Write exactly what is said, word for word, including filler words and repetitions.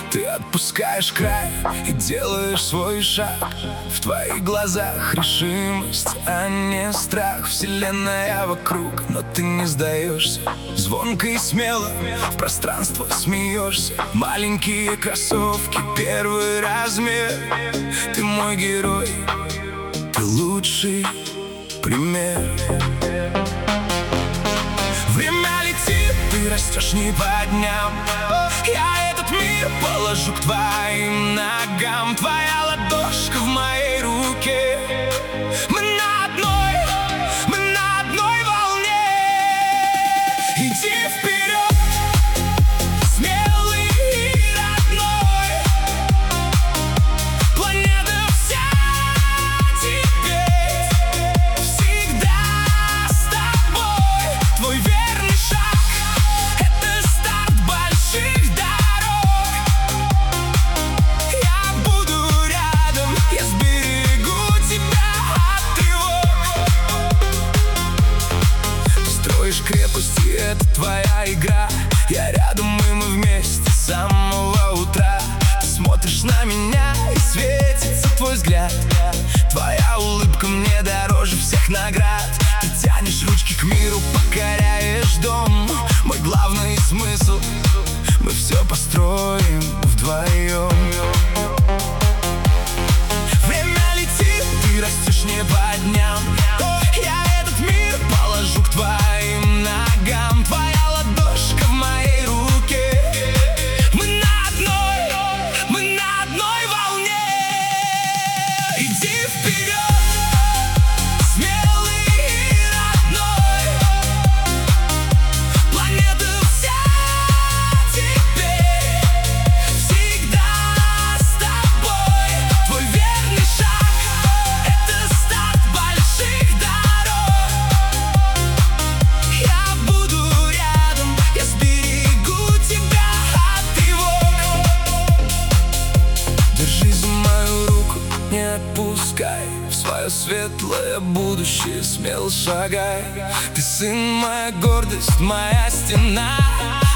Ты отпускаешь край и делаешь свой шаг. В твоих глазах решимость, а не страх. Вселенная вокруг, но ты не сдаешься. Звонко и смело в пространство смеешься. Маленькие кроссовки, первый размер. Ты мой герой, ты лучший пример. Время летит, ты растешь не по дням. Я этот мир положу к твоим ногам. Твоя ладошка в моей руке. Мы на одной, мы на одной волне. Иди вперед, смелый и родной. Планета вся теперь всегда с тобой. Твой верный шаг — это старт больших дорог. Я буду рядом, я сберегу тебя от тревог. Ты строишь крепости, это твоя игра. Я рядом, и мы вместе с самого утра. Ты смотришь на меня, и светится твой взгляд. Твоя улыбка мне дороже всех наград. Ты тянешь ручки к миру, покоряешь дом. Мой главный смысл — мы все построим вдвоем. Время летит, ты растешь не по дням. Я этот мир положу к твоим ногам. Твоя ладошка в моей руке. Мы на одной, мы на одной волне. Иди вперед, смелый и родной. Планета вся теперь всегда с тобой. Твой верный шаг — это старт больших дорог. Я буду рядом, я сберегу тебя от тревог. Держись за мою руку, не отпускай. В свое светлое будущее смело шагай. Ты сын, моя гордость, моя стена.